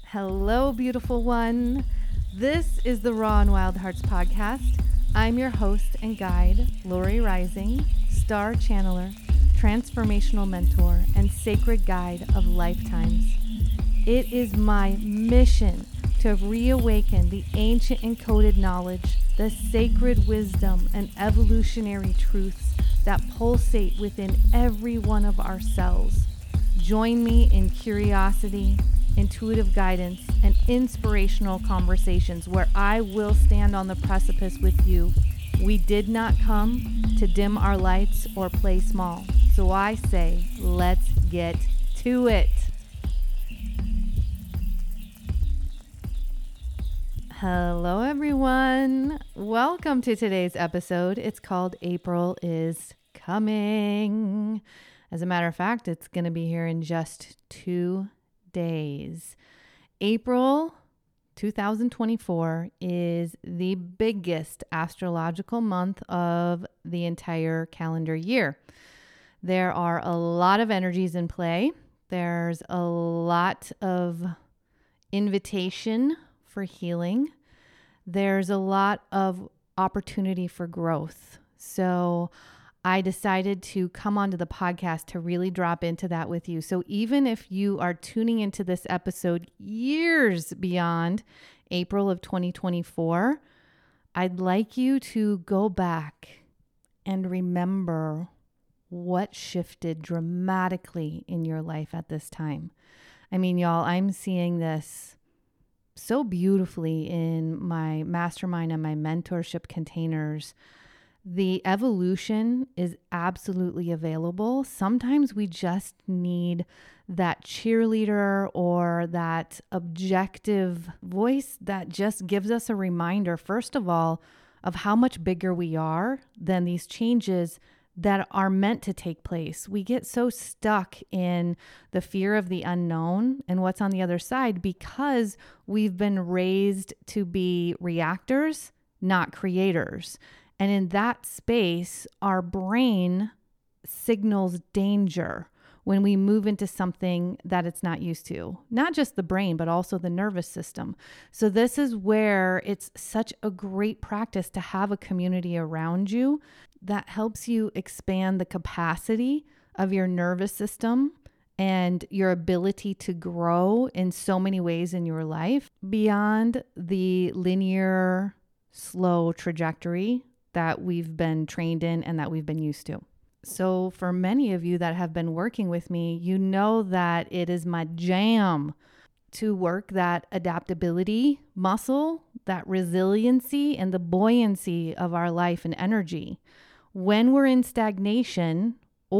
Hello, beautiful one. This is the Raw and Wild Hearts podcast. I'm your host and guide, Lori Rising, star channeler, transformational mentor, and sacred guide of lifetimes. It is my mission to reawaken the ancient encoded knowledge, the sacred wisdom, and evolutionary truths that pulsate within every one of our cells. Join me in curiosity, intuitive guidance, and inspirational conversations where I will stand on the precipice with you. We did not come to dim our lights or play small. So I say, let's get to it. Hello, everyone. Welcome to today's episode. It's called April is Coming. As a matter of fact, it's going to be here in just 2 days. April 2024 is the biggest astrological month of the entire calendar year. There are a lot of energies in play. There's a lot of invitation for healing. There's a lot of opportunity for growth. So I decided to come onto the podcast to really drop into that with you. So even if you are tuning into this episode years beyond April of 2024, I'd like you to go back and remember what shifted dramatically in your life at this time. I mean, y'all, I'm seeing this so beautifully in my mastermind and my mentorship containers. The evolution is absolutely available. Sometimes we just need that cheerleader or that objective voice that just gives us a reminder, first of all, of how much bigger we are than these changes that are meant to take place. We get so stuck in the fear of the unknown and what's on the other side because we've been raised to be reactors, not creators. And in that space, our brain signals danger when we move into something that it's not used to. Not just the brain, but also the nervous system. So this is where it's such a great practice to have a community around you that helps you expand the capacity of your nervous system and your ability to grow in so many ways in your life beyond the linear, slow trajectory that we've been trained in and that we've been used to. So for many of you that have been working with me, you know that it is my jam to work that adaptability muscle, that resiliency, and the buoyancy of our life and energy. When we're in stagnation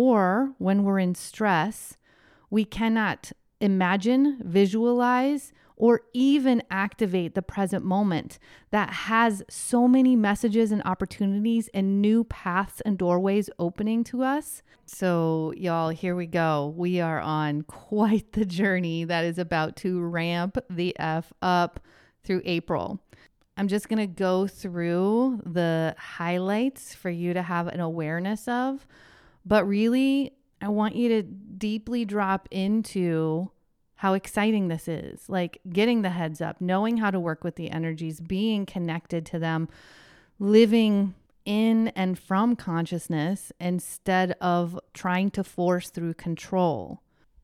or when we're in stress, we cannot imagine, visualize, or even activate the present moment that has so many messages and opportunities and new paths and doorways opening to us. So y'all, here we go. We are on quite the journey that is about to ramp the F up through April. I'm just going to go through the highlights for you to have an awareness of, but really, I want you to deeply drop into how exciting this is, like getting the heads up, knowing how to work with the energies, being connected to them, living in and from consciousness instead of trying to force through control.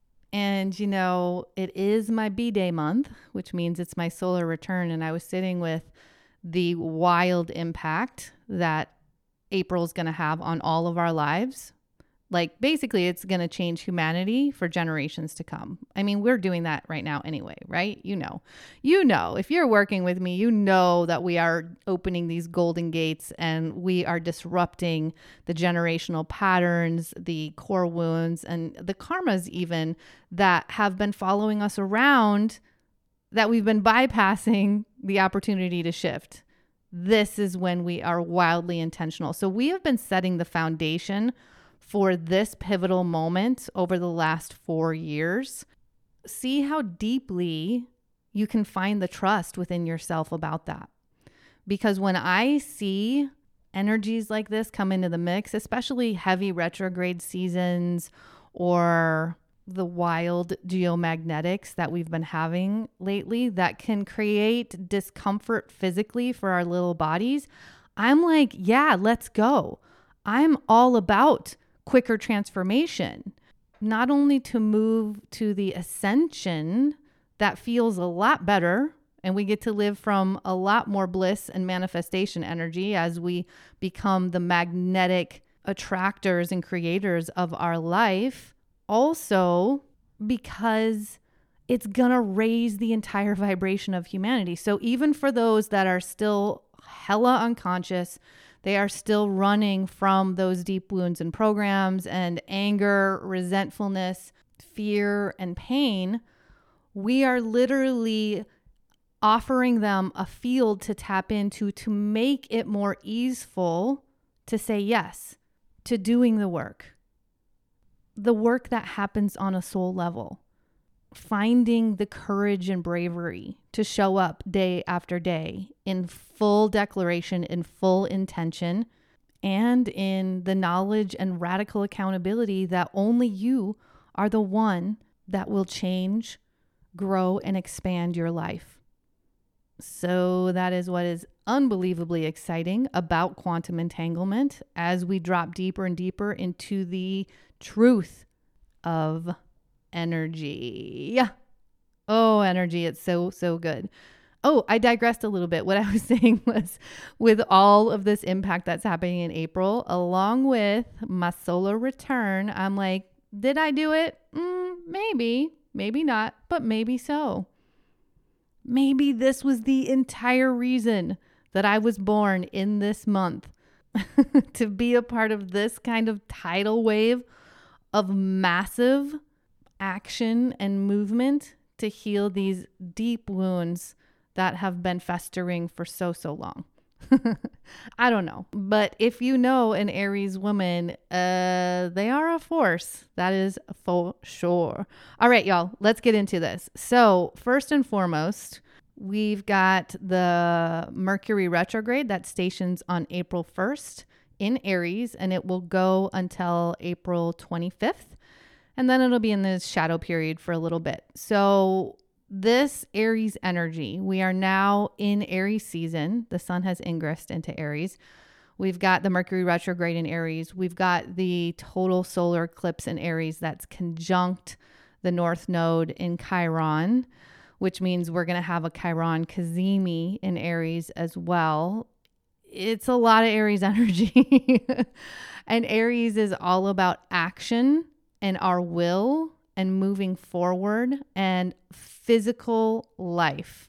And, you know, it is my B-Day month, which means it's my solar return. And I was sitting with the wild impact that April's going to have on all of our lives. Like basically it's going to change humanity for generations to come. I mean, we're doing that right now anyway, right? You know, if you're working with me, you know that we are opening these golden gates and we are disrupting the generational patterns, the core wounds, and the karmas even that have been following us around that we've been bypassing the opportunity to shift. This is when we are wildly intentional. So we have been setting the foundation for this pivotal moment over the last 4 years. See how deeply you can find the trust within yourself about that. Because when I see energies like this come into the mix, especially heavy retrograde seasons or the wild geomagnetics that we've been having lately that can create discomfort physically for our little bodies, I'm like, yeah, let's go. I'm all about quicker transformation, not only to move to the ascension that feels a lot better, and we get to live from a lot more bliss and manifestation energy as we become the magnetic attractors and creators of our life. Also, because it's going to raise the entire vibration of humanity. So even for those that are still hella unconscious, they are still running from those deep wounds and programs and anger, resentfulness, fear, and pain, we are literally offering them a field to tap into to make it more easeful to say yes to doing the work that happens on a soul level, finding the courage and bravery to show up day after day in full declaration, in full intention, and in the knowledge and radical accountability that only you are the one that will change, grow, and expand your life. So that is what is unbelievably exciting about quantum entanglement as we drop deeper and deeper into the truth of energy. Oh, energy. It's so, so good. Oh, I digressed a little bit. What I was saying was with all of this impact that's happening in April, along with my solar return, I'm like, did I do it? Maybe not, but maybe so. Maybe this was the entire reason that I was born in this month to be a part of this kind of tidal wave of massive action and movement to heal these deep wounds that have been festering for so long. I don't know. But if you know an Aries woman, they are a force. That is for sure. All right, y'all, let's get into this. So first and foremost, we've got the Mercury retrograde that stations on April 1st in Aries, and it will go until April 25th. And then it'll be in this shadow period for a little bit. So this Aries energy, we are now in Aries season. The sun has ingressed into Aries. We've got the Mercury retrograde in Aries. We've got the total solar eclipse in Aries that's conjunct the North Node in Chiron, which means we're going to have a Chiron Cazimi in Aries as well. It's a lot of Aries energy. And Aries is all about action and our will and moving forward and physical life.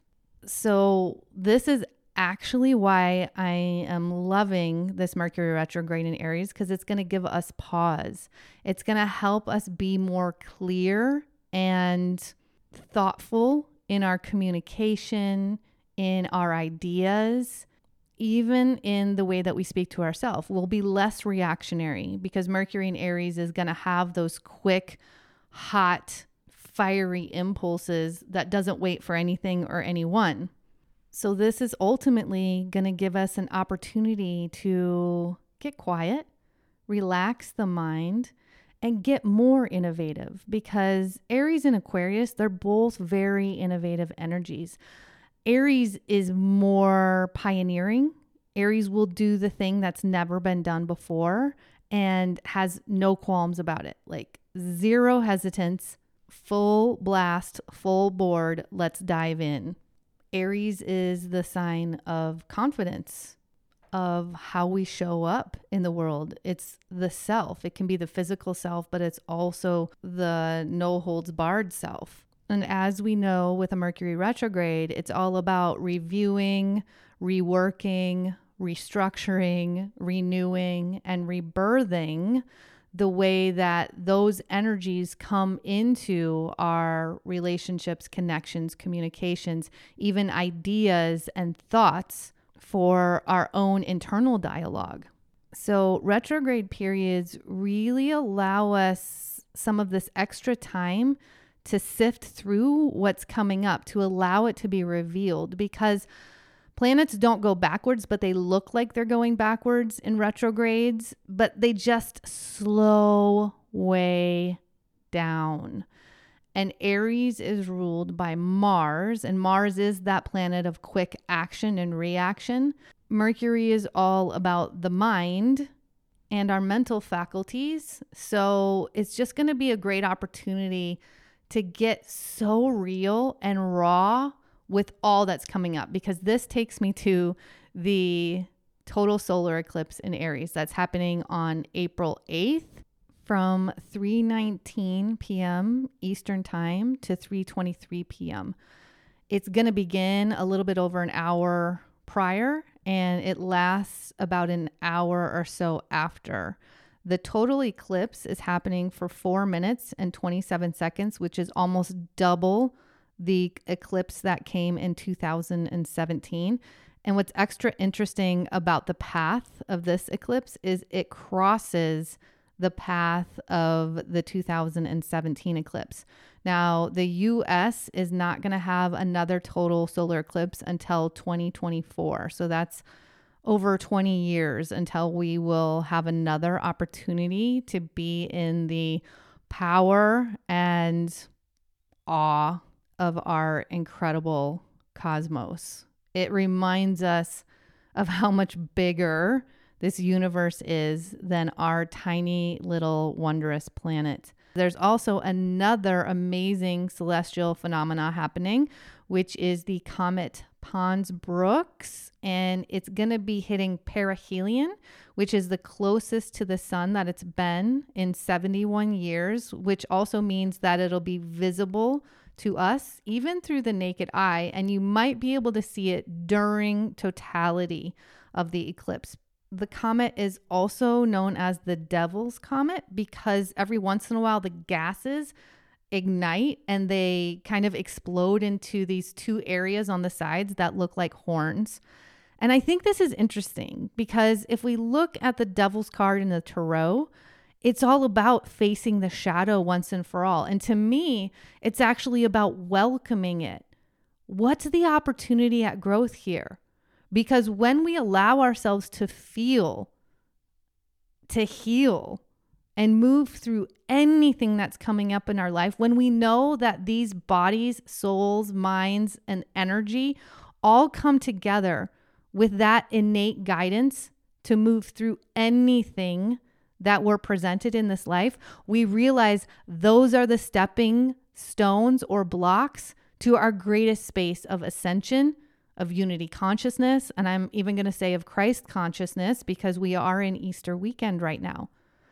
So this is actually why I am loving this Mercury retrograde in Aries, because it's going to give us pause. It's going to help us be more clear and thoughtful in our communication, in our ideas, even in the way that we speak to ourselves. We'll be less reactionary because Mercury in Aries is going to have those quick, hot, fiery impulses that doesn't wait for anything or anyone. So this is ultimately going to give us an opportunity to get quiet, relax the mind, and get more innovative, because Aries and Aquarius, they're both very innovative energies. Aries is more pioneering. Aries will do the thing that's never been done before and has no qualms about it. Like zero hesitance, full blast, full board, let's dive in. Aries is the sign of confidence, of how we show up in the world. It's the self. It can be the physical self, but it's also the no holds barred self. And as we know with a Mercury retrograde, it's all about reviewing, reworking, restructuring, renewing, and rebirthing the way that those energies come into our relationships, connections, communications, even ideas and thoughts for our own internal dialogue. So retrograde periods really allow us some of this extra time to sift through what's coming up, to allow it to be revealed, because planets don't go backwards, but they look like they're going backwards in retrogrades, but they just slow way down. And Aries is ruled by Mars, and Mars is that planet of quick action and reaction. Mercury is all about the mind and our mental faculties. So it's just going to be a great opportunity to get so real and raw with all that's coming up, because this takes me to the total solar eclipse in Aries that's happening on April 8th from 3:19 p.m. Eastern time to 3:23 p.m. It's going to begin a little bit over an hour prior, and it lasts about an hour or so after. The total eclipse is happening for 4 minutes and 27 seconds, which is almost double the eclipse that came in 2017. And what's extra interesting about the path of this eclipse is it crosses the path of the 2017 eclipse. Now, the US is not going to have another total solar eclipse until 2024. So that's over 20 years until we will have another opportunity to be in the power and awe of our incredible cosmos. It reminds us of how much bigger this universe is than our tiny little wondrous planet. There's also another amazing celestial phenomena happening, which is the comet Pons-Brooks, and it's going to be hitting perihelion, which is the closest to the sun that it's been in 71 years, which also means that it'll be visible to us, even through the naked eye, and you might be able to see it during totality of the eclipse. The comet is also known as the Devil's Comet because every once in a while the gases ignite and they kind of explode into these two areas on the sides that look like horns. And I think this is interesting because if we look at the Devil's card in the Tarot, it's all about facing the shadow once and for all. And to me, it's actually about welcoming it. What's the opportunity at growth here? Because when we allow ourselves to feel, to heal, and move through anything that's coming up in our life, when we know that these bodies, souls, minds, and energy all come together with that innate guidance to move through anything that we're presented in this life, we realize those are the stepping stones or blocks to our greatest space of ascension, of unity consciousness, and I'm even going to say of Christ consciousness because we are in Easter weekend right now.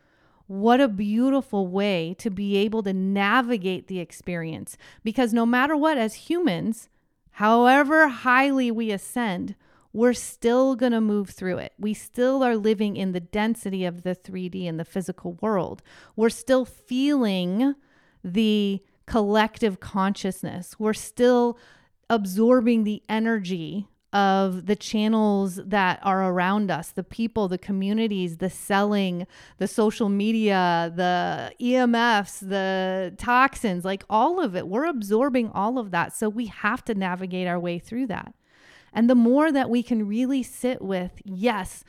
What a beautiful way to be able to navigate the experience, because no matter what, as humans, however highly we ascend, we're still going to move through it. We still are living in the density of the 3D and the physical world. We're still feeling the collective consciousness. We're still absorbing the energy of the channels that are around us, the people, the communities, the selling, the social media, the EMFs, the toxins, like all of it. We're absorbing all of that. So we have to navigate our way through that. And the more that we can really sit with, yes,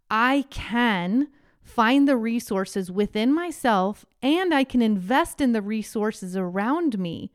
I can find the resources within myself and I can invest in the resources around me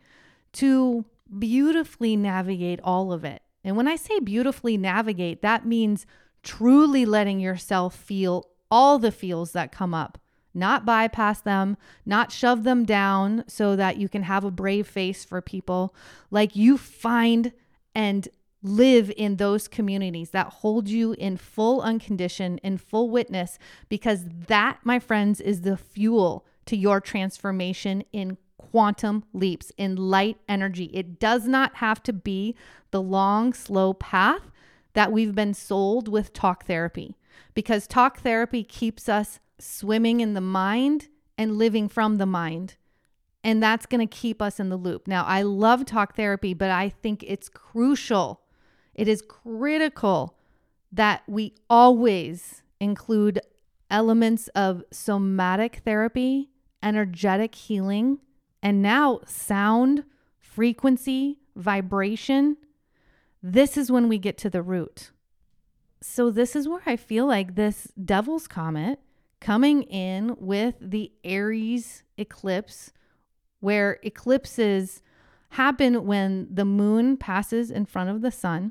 to beautifully navigate all of it. And when I say beautifully navigate, that means truly letting yourself feel all the feels that come up, not bypass them, not shove them down so that you can have a brave face for people. Like you find and live in those communities that hold you in full unconditioned and full witness, because that, my friends, is the fuel to your transformation in quantum leaps, in light energy. It does not have to be the long, slow path that we've been sold with talk therapy, because talk therapy keeps us swimming in the mind and living from the mind. And that's going to keep us in the loop. Now, I love talk therapy, but I think it's crucial. It is critical that we always include elements of somatic therapy, energetic healing, and now sound, frequency, vibration. This is when we get to the root. So this is where I feel like this Devil's Comet coming in with the Aries eclipse where eclipses happen when the moon passes in front of the sun.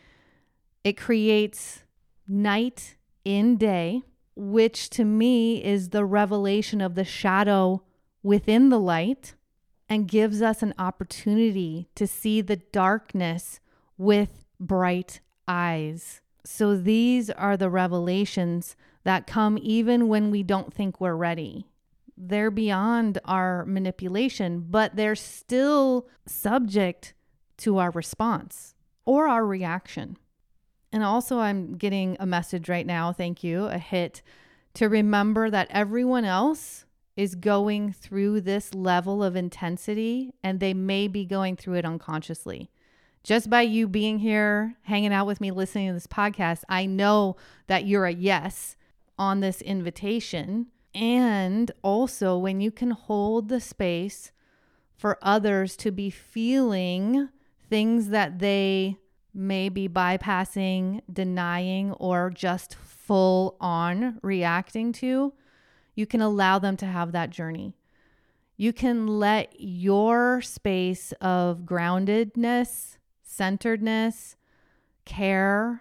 It creates night in day, which to me is the revelation of the shadow within the light, and gives us an opportunity to see the darkness with bright eyes. So these are the revelations that come even when we don't think we're ready. They're beyond our manipulation, but they're still subject to our response or our reaction. And also, I'm getting a message right now, thank you, a hit, to remember that everyone else is going through this level of intensity, and they may be going through it unconsciously. Just by you being here, hanging out with me, listening to this podcast, I know that you're a yes on this invitation. And also, when you can hold the space for others to be feeling things that they may be bypassing, denying, or just full on reacting to, you can allow them to have that journey. You can let your space of groundedness, centeredness, care,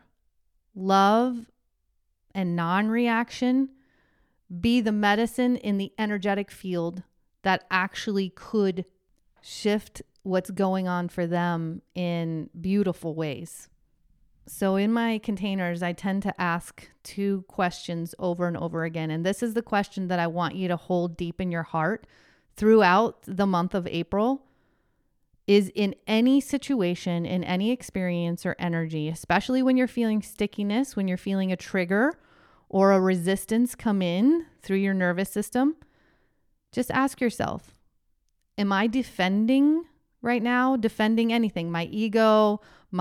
love, and non-reaction be the medicine in the energetic field that actually could shift what's going on for them in beautiful ways. So in my containers, I tend to ask 2 questions over and over again. And this is the question that I want you to hold deep in your heart throughout the month of April. Is in any situation, in any experience or energy, especially when you're feeling stickiness, when you're feeling a trigger or a resistance come in through your nervous system, just ask yourself, am I defending right now? Defending anything? My ego,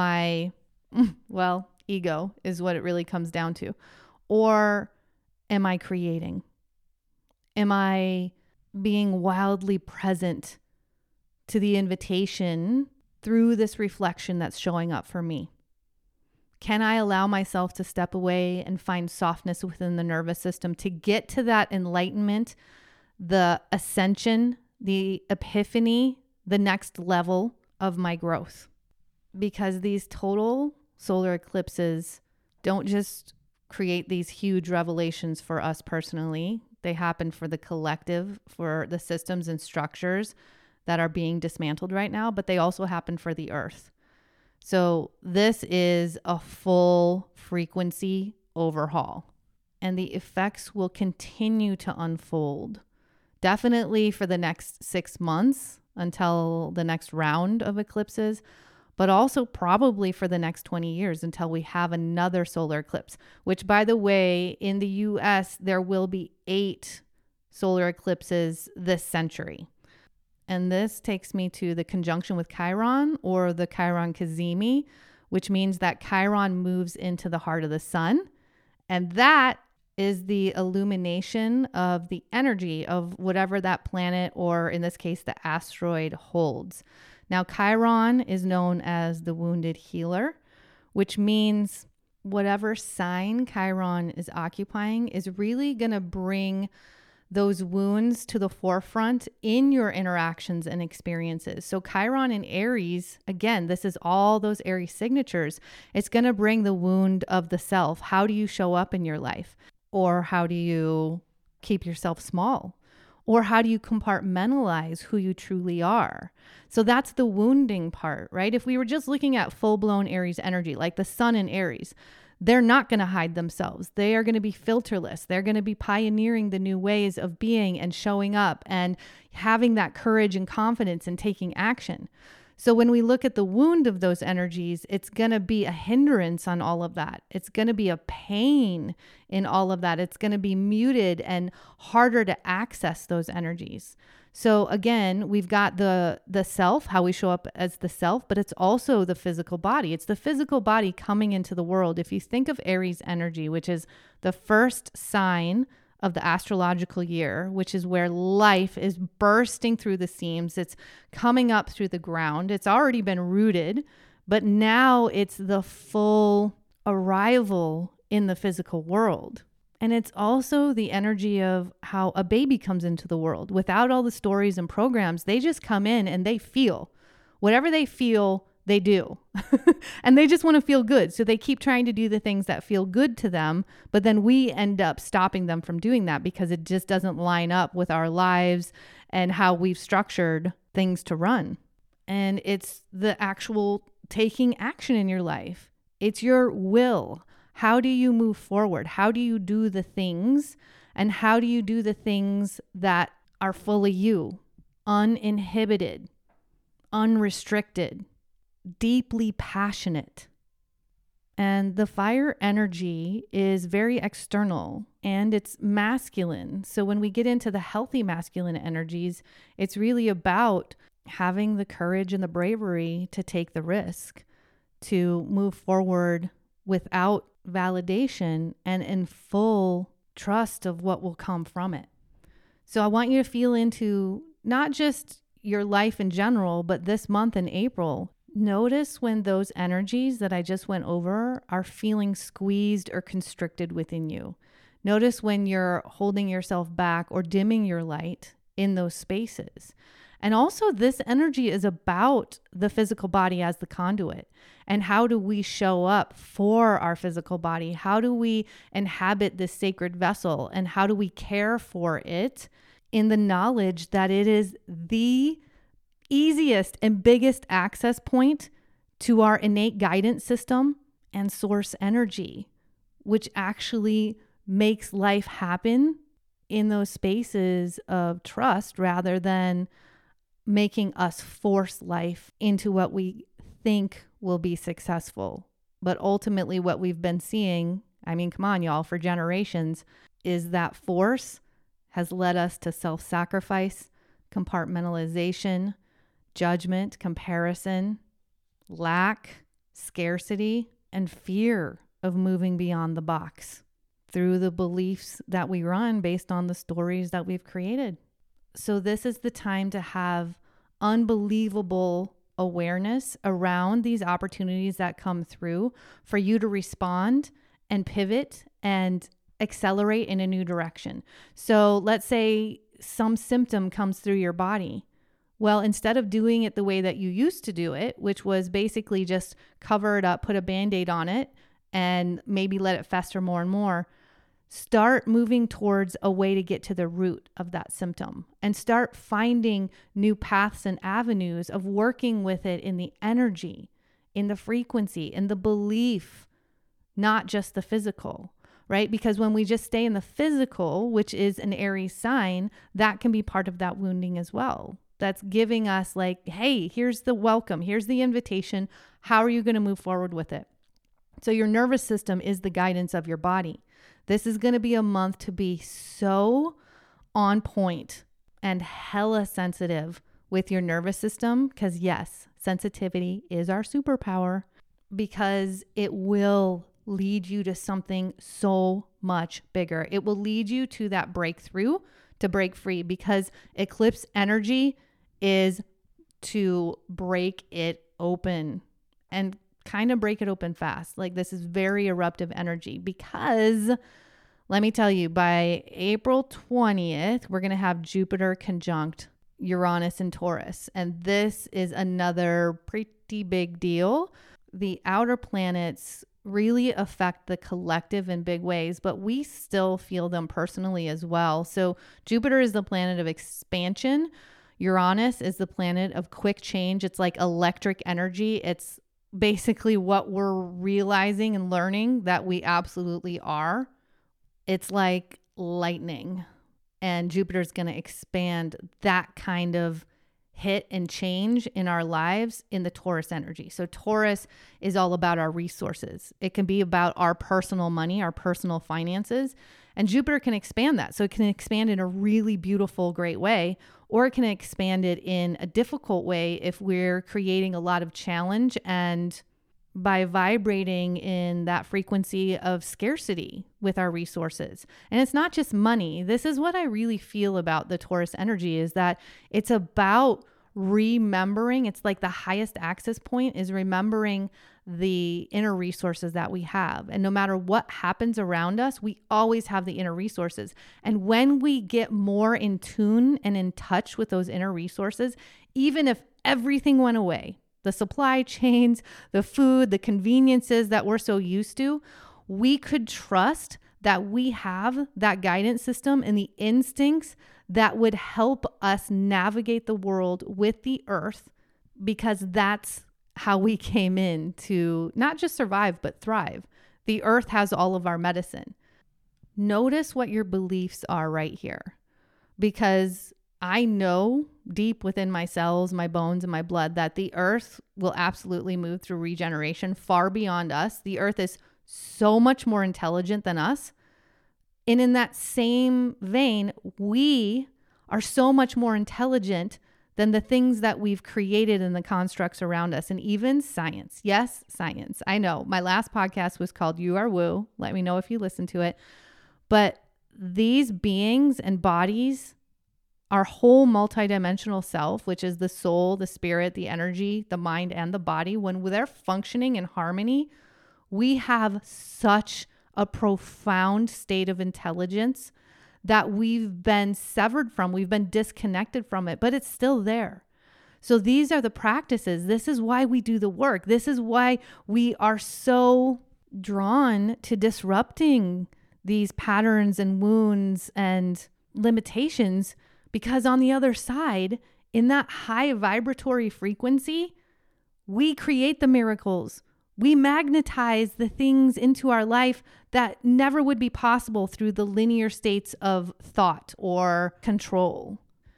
ego is what it really comes down to. Or am I creating? Am I being wildly present to the invitation through this reflection that's showing up for me? Can I allow myself to step away and find softness within the nervous system to get to that enlightenment, the ascension, the epiphany, the next level of my growth? Because these total solar eclipses don't just create these huge revelations for us personally. They happen for the collective, for the systems and structures that are being dismantled right now, but they also happen for the earth. So this is a full frequency overhaul, and the effects will continue to unfold. Definitely for the next 6 months until the next round of eclipses, but also probably for the next 20 years until we have another solar eclipse, which, by the way, in the US, there will be 8 solar eclipses this century. And this takes me to the conjunction with Chiron, or the Chiron Cazimi, which means that Chiron moves into the heart of the sun. And that is the illumination of the energy of whatever that planet, or in this case, the asteroid, holds. Now, Chiron is known as the wounded healer, which means whatever sign Chiron is occupying is really going to bring those wounds to the forefront in your interactions and experiences. So Chiron in Aries, again, this is all those Aries signatures. It's going to bring the wound of the self. How do you show up in your life? Or how do you keep yourself small? Or how do you compartmentalize who you truly are? So that's the wounding part, right? If we were just looking at full-blown Aries energy, like the sun in Aries, they're not going to hide themselves. They are going to be filterless. They're going to be pioneering the new ways of being and showing up and having that courage and confidence and taking action. So when we look at the wound of those energies, it's going to be a hindrance on all of that. It's going to be a pain in all of that. It's going to be muted and harder to access those energies. So again, we've got the self, how we show up as the self, but it's also the physical body. It's the physical body coming into the world. If you think of Aries energy, which is the first sign of the astrological year, which is where life is bursting through the seams. It's coming up through the ground. It's already been rooted, but now it's the full arrival in the physical world. And it's also the energy of how a baby comes into the world. Without all the stories and programs, they just come in and they feel. Whatever they feel, they do. And they just want to feel good. So they keep trying to do the things that feel good to them. But then we end up stopping them from doing that because it just doesn't line up with our lives and how we've structured things to run. And it's the actual taking action in your life. It's your will. How do you move forward? How do you do the things? And how do you do the things that are fully you, uninhibited, unrestricted, deeply passionate? And the fire energy is very external and it's masculine. So when we get into the healthy masculine energies, it's really about having the courage and the bravery to take the risk, to move forward without validation and in full trust of what will come from it. So I want you to feel into not just your life in general, but this month in April. Notice when those energies that I just went over are feeling squeezed or constricted within you. Notice when you're holding yourself back or dimming your light in those spaces. And also this energy is about the physical body as the conduit. And how do we show up for our physical body? How do we inhabit this sacred vessel? And how do we care for it in the knowledge that it is the easiest and biggest access point to our innate guidance system and source energy, which actually makes life happen in those spaces of trust rather than making us force life into what we think will be successful. But ultimately what we've been seeing, I mean, come on, y'all, for generations, is that force has led us to self-sacrifice, compartmentalization, judgment, comparison, lack, scarcity, and fear of moving beyond the box through the beliefs that we run based on the stories that we've created. So this is the time to have unbelievable awareness around these opportunities that come through for you to respond and pivot and accelerate in a new direction. So let's say some symptom comes through your body. Well, instead of doing it the way that you used to do it, which was basically just cover it up, put a Band-Aid on it, and maybe let it fester more and more, start moving towards a way to get to the root of that symptom and start finding new paths and avenues of working with it in the energy, in the frequency, in the belief, not just the physical, right? Because when we just stay in the physical, which is an Aries sign, that can be part of that wounding as well. That's giving us like, hey, here's the welcome. Here's the invitation. How are you going to move forward with it? So your nervous system is the guidance of your body. This is going to be a month to be so on point and hella sensitive with your nervous system. Because yes, sensitivity is our superpower because it will lead you to something so much bigger. It will lead you to that breakthrough to break free, because eclipse energy is to break it open and kind of break it open fast. Like this is very eruptive energy because let me tell you, by April 20th, we're going to have Jupiter conjunct Uranus and Taurus. And this is another pretty big deal. The outer planets really affect the collective in big ways, but we still feel them personally as well. So Jupiter is the planet of expansion. Uranus is the planet of quick change. It's like electric energy. It's basically what we're realizing and learning that we absolutely are. It's like lightning, and Jupiter's going to expand that kind of hit and change in our lives in the Taurus energy. So Taurus is all about our resources. It can be about our personal money, our personal finances, and Jupiter can expand that. So it can expand in a really beautiful, great way, or it can expand it in a difficult way if we're creating a lot of challenge and by vibrating in that frequency of scarcity with our resources. And it's not just money. This is what I really feel about the Taurus energy, is that it's about remembering. It's like the highest access point is remembering the inner resources that we have. And no matter what happens around us, we always have the inner resources. And when we get more in tune and in touch with those inner resources, even if everything went away, the supply chains, the food, the conveniences that we're so used to, we could trust that we have that guidance system and the instincts that would help us navigate the world with the earth, because that's how we came in to not just survive, but thrive. The earth has all of our medicine. Notice what your beliefs are right here, because I know deep within my cells, my bones, and my blood that the earth will absolutely move through regeneration far beyond us. The earth is so much more intelligent than us. And in that same vein, we are so much more intelligent than the things that we've created in the constructs around us, and even science. Yes, science. I know my last podcast was called You Are Woo. Let me know if you listen to it. But these beings and bodies, our whole multidimensional self, which is the soul, the spirit, the energy, the mind, and the body, when they're functioning in harmony, we have such a profound state of intelligence that we've been severed from, we've been disconnected from it, but it's still there. So these are the practices. This is why we do the work. This is why we are so drawn to disrupting these patterns and wounds and limitations, because on the other side, in that high vibratory frequency, we create the miracles. We magnetize the things into our life that never would be possible through the linear states of thought or control.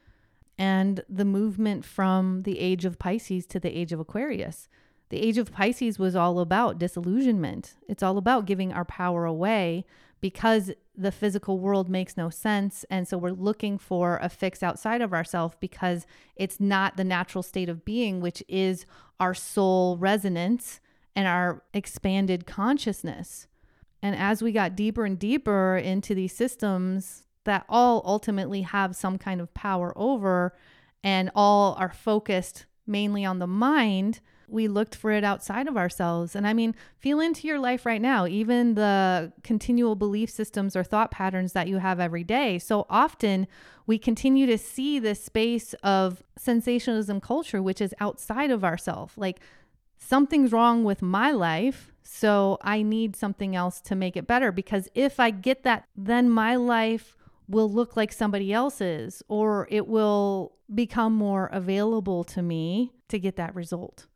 And the movement from the age of Pisces to the age of Aquarius. The age of Pisces was all about disillusionment. It's all about giving our power away because the physical world makes no sense. And so we're looking for a fix outside of ourselves because it's not the natural state of being, which is our soul resonance and our expanded consciousness. And as we got deeper and deeper into these systems that all ultimately have some kind of power over and all are focused mainly on the mind, we looked for it outside of ourselves. And I mean, feel into your life right now, even the continual belief systems or thought patterns that you have every day. So often we continue to see this space of sensationalism culture, which is outside of ourselves. Like, something's wrong with my life, so I need something else to make it better, because if I get that, then my life will look like somebody else's, or it will become more available to me to get that result.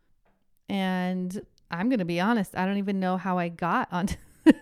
And I'm going to be honest, I don't even know how I got onto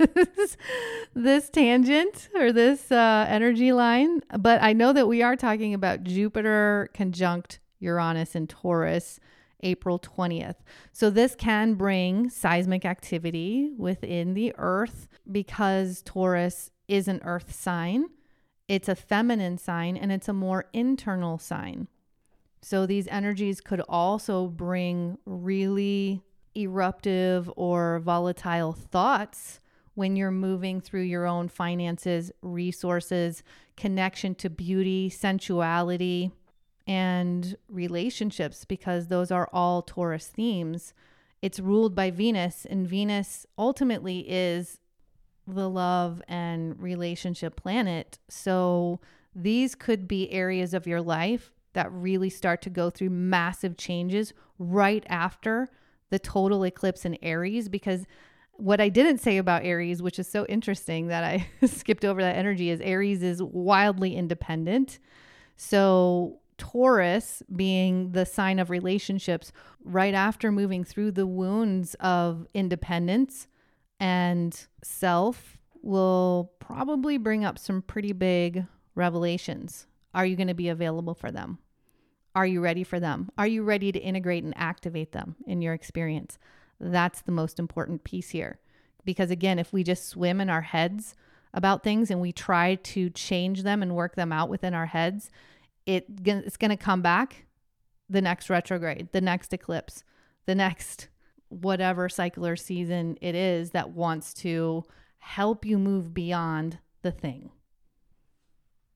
this tangent or this energy line, but I know that we are talking about Jupiter conjunct Uranus and Taurus, April 20th. So this can bring seismic activity within the earth because Taurus is an earth sign. It's a feminine sign and it's a more internal sign. So these energies could also bring really eruptive or volatile thoughts when you're moving through your own finances, resources, connection to beauty, sensuality, and relationships, because those are all Taurus themes. It's ruled by Venus, and Venus ultimately is the love and relationship planet. So these could be areas of your life that really start to go through massive changes right after the total eclipse in Aries, because what I didn't say about Aries, which is so interesting that I skipped over that energy, is Aries is wildly independent. So Taurus, being the sign of relationships, right after moving through the wounds of independence and self, will probably bring up some pretty big revelations. Are you going to be available for them? Are you ready for them? Are you ready to integrate and activate them in your experience? That's the most important piece here. Because again, if we just swim in our heads about things and we try to change them and work them out within our heads, it's going to come back the next retrograde, the next eclipse, the next whatever cycle or season it is that wants to help you move beyond the thing.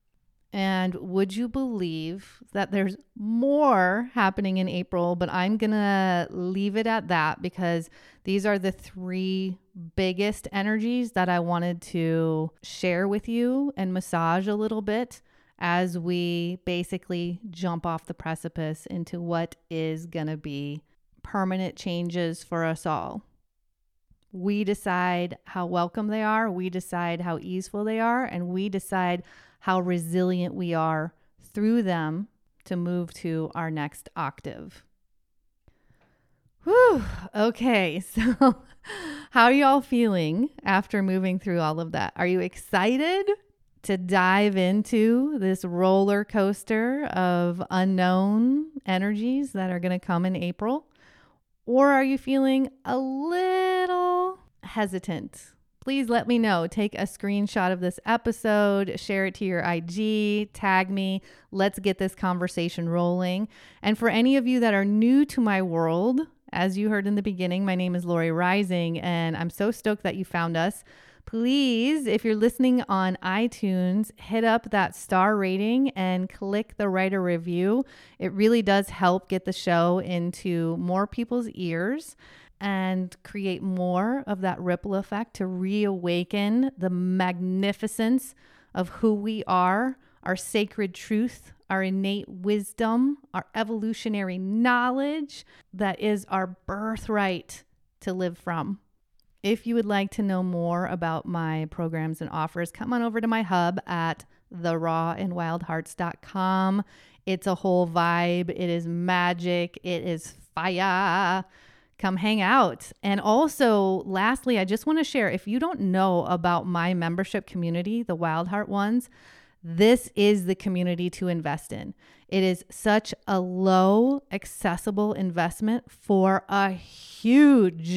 And would you believe that there's more happening in April, but I'm going to leave it at that because these are the 3 biggest energies that I wanted to share with you and massage a little bit as we basically jump off the precipice into what is going to be permanent changes for us all. We decide how welcome they are, we decide how easeful they are, and we decide how resilient we are through them to move to our next octave. Whew. Okay, so how are y'all feeling after moving through all of that? Are you excited to dive into this roller coaster of unknown energies that are going to come in April? Or are you feeling a little hesitant? Please let me know. Take a screenshot of this episode, share it to your IG, tag me. Let's get this conversation rolling. And for any of you that are new to my world, as you heard in the beginning, my name is Lori Rising, and I'm so stoked that you found us. Please, if you're listening on iTunes, hit up that star rating and click the write a review. It really does help get the show into more people's ears and create more of that ripple effect to reawaken the magnificence of who we are, our sacred truth, our innate wisdom, our evolutionary knowledge that is our birthright to live from. If you would like to know more about my programs and offers, come on over to my hub at therawandwildhearts.com. It's a whole vibe. It is magic. It is fire. Come hang out. And also, lastly, I just want to share, if you don't know about my membership community, the Wild Heart Ones, this is the community to invest in. It is such a low, accessible investment for a huge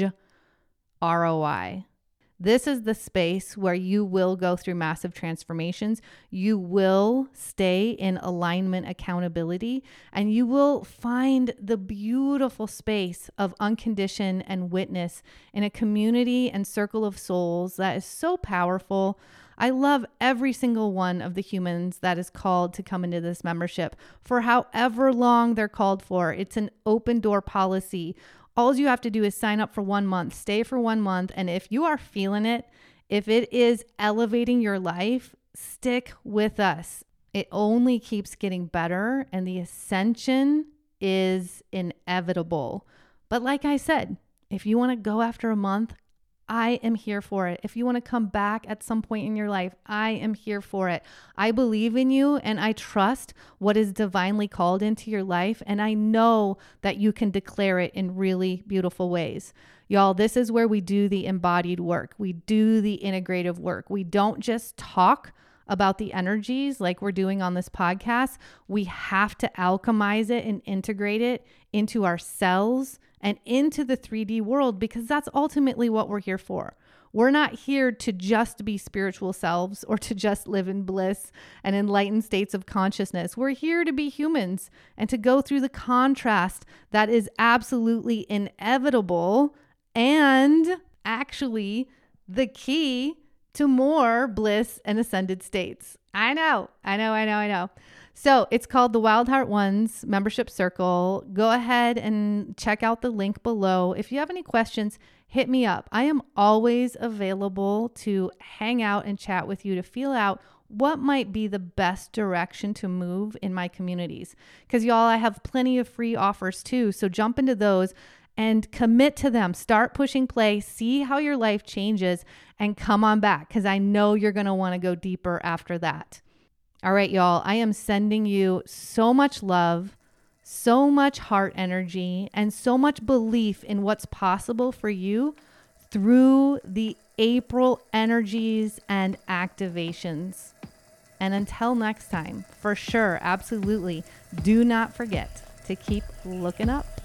ROI. This is the space where you will go through massive transformations. You will stay in alignment, accountability, and you will find the beautiful space of unconditioned and witness in a community and circle of souls that is so powerful. I love every single one of the humans that is called to come into this membership for however long they're called for. It's an open door policy. All you have to do is sign up for 1 month, stay for 1 month. And if you are feeling it, if it is elevating your life, stick with us. It only keeps getting better and the ascension is inevitable. But like I said, if you want to go after a month, I am here for it. If you want to come back at some point in your life, I am here for it. I believe in you and I trust what is divinely called into your life. And I know that you can declare it in really beautiful ways. Y'all, this is where we do the embodied work. We do the integrative work. We don't just talk about the energies like we're doing on this podcast. We have to alchemize it and integrate it into our cells and into the 3D world, because that's ultimately what we're here for. We're not here to just be spiritual selves or to just live in bliss and enlightened states of consciousness. We're here to be humans and to go through the contrast that is absolutely inevitable and actually the key to more bliss and ascended states. I know. So it's called the Wild Heart Ones Membership Circle. Go ahead and check out the link below. If you have any questions, hit me up. I am always available to hang out and chat with you to feel out what might be the best direction to move in my communities. Because y'all, I have plenty of free offers too. So jump into those and commit to them. Start pushing play, see how your life changes, and come on back, because I know you're going to want to go deeper after that. All right, y'all, I am sending you so much love, so much heart energy, and so much belief in what's possible for you through the April energies and activations. And until next time, for sure, absolutely, do not forget to keep looking up.